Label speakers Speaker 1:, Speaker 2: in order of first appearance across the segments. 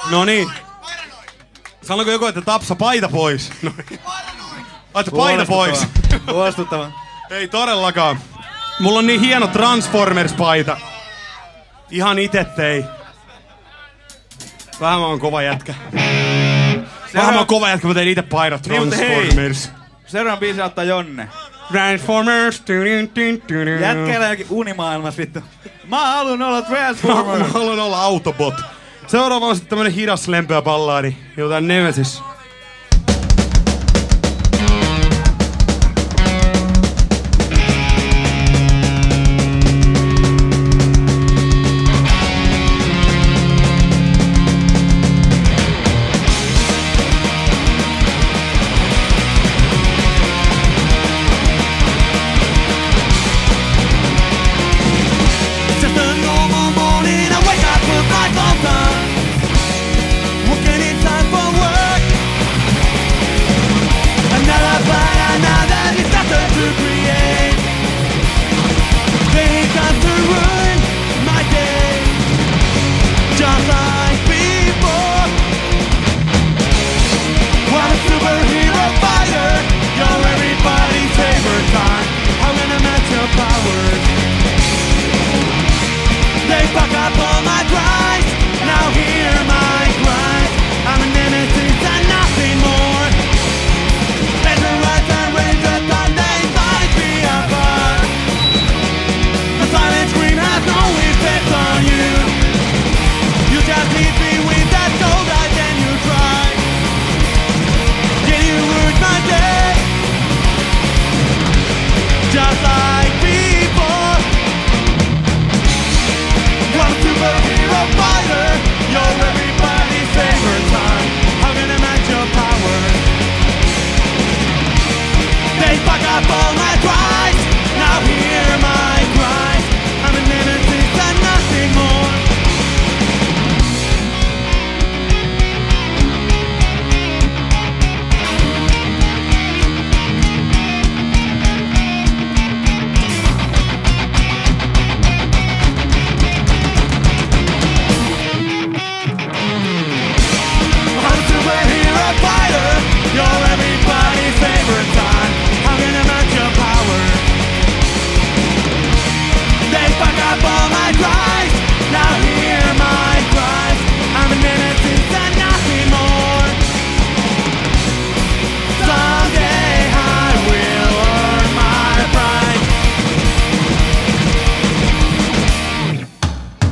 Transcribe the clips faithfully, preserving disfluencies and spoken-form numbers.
Speaker 1: No niin. Sanoiko joku, että Tapsa paita pois? No niin. Laita paita pois.
Speaker 2: Huolestuttava.
Speaker 1: Ei todellakaan. Mulla on niin hieno Transformers-paita. Ihan ite tei. Vähän mä oon kova jätkä. Vähän mä oon kova jätkä, mä tein ite paidat Transformers.
Speaker 2: Seuraavan biisin ottaa Jonne.
Speaker 1: Transformers.
Speaker 2: Jätkäillä jokin unimaailmas vittu. Mä haluun olla Transformers.
Speaker 1: Mä haluan olla Autobot. Seuraava on sitten tämmönen hidas lempeä ballaadi. Jotain Nemesis.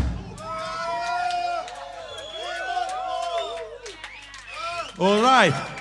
Speaker 1: All right.